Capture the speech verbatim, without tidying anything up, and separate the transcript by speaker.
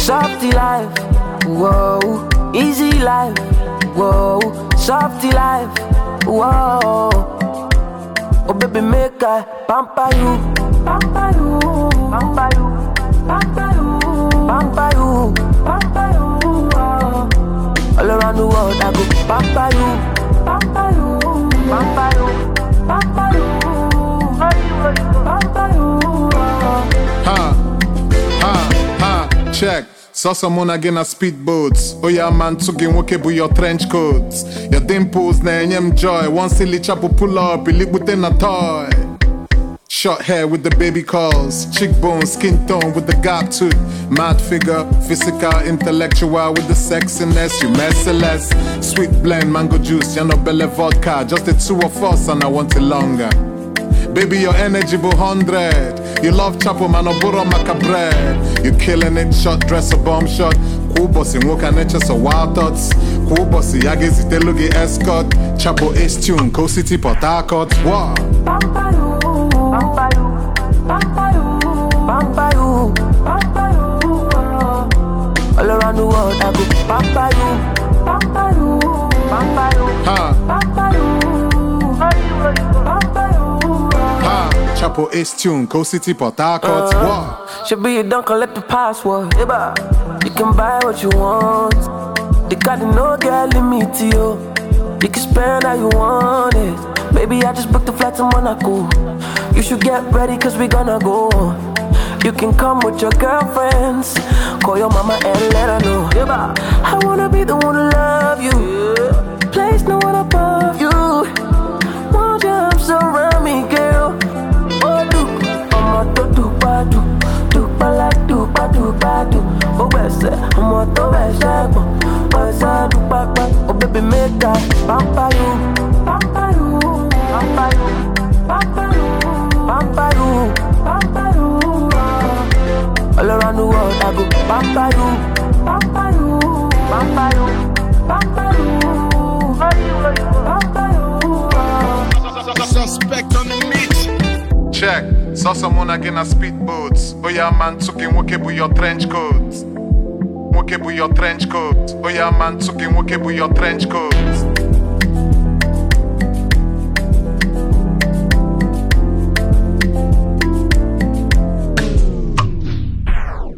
Speaker 1: Softy life, whoa. Easy life, whoa. Softy life, whoa. Oh baby, make I pamper you, pamper you, pamper you, pamper you, pamper you, pamper you. Oh. All around the world I go pamper you, pamper you, pamper you, pamper you, pamper you. Oh.
Speaker 2: Ha, ha, ha, check. Saw someone again a speedboats. Oh yeah man, tugging wokebu your trench coats. Your dimples na enyem joy. One silly chapo pull up, you live within a toy. Short hair with the baby calls. Cheekbone, skin tone with the gap tooth. Mad figure, physical, intellectual with the sexiness. You merciless. Sweet blend, mango juice, Yanobele vodka. Just the two of us and I want it longer. Baby, your energy bo hundred. You love chapo man oburo maka bread. You killing it, shot dress a bomb shot. Cool bossy, woka nature so wild thoughts. Cool bossy, yagezi telugi escort. Chapo ace tune, Co City Port Harcourt. Wow.
Speaker 1: Pamper you, pamper you, pamper you, pamper you, pamper you. All around the world I go pamper you, pamper you, pamper you,
Speaker 2: Ha,
Speaker 1: pamper you, pamper you.
Speaker 2: ha, Chapo ace tune, Co City Port Harcourt.
Speaker 1: Uh,
Speaker 2: Wow.
Speaker 1: Should be you don't collect the password. You can buy what you want. The card no get limit to you. You can spend how you want it. Baby, I just booked the flight to Monaco. You should get ready cause we gonna go. You can come with your girlfriends. Call your mama and let her know. I wanna be the one to love you. Place no one above you. Won't your arms around me, girl? Oh, do, I'm a to do, ba do. Do, ba like do, ba do, ba do. Oh, best, I'm a to best, oh, I do, ba, ba. Oh, baby, make I pamper you, pamper you, pamper you, pamper you, pamper you, pamper you. All around the world, I go pamper you, pamper you, pamper you, pamper you, pamper you.
Speaker 3: Suspect on the mix.
Speaker 2: Check. Saw someone again a speedboats. Oh yeah man, tugging wokebu your trench coats. Wokebu your trench coat. Oh yeah man, tugging wokebu your trench coat.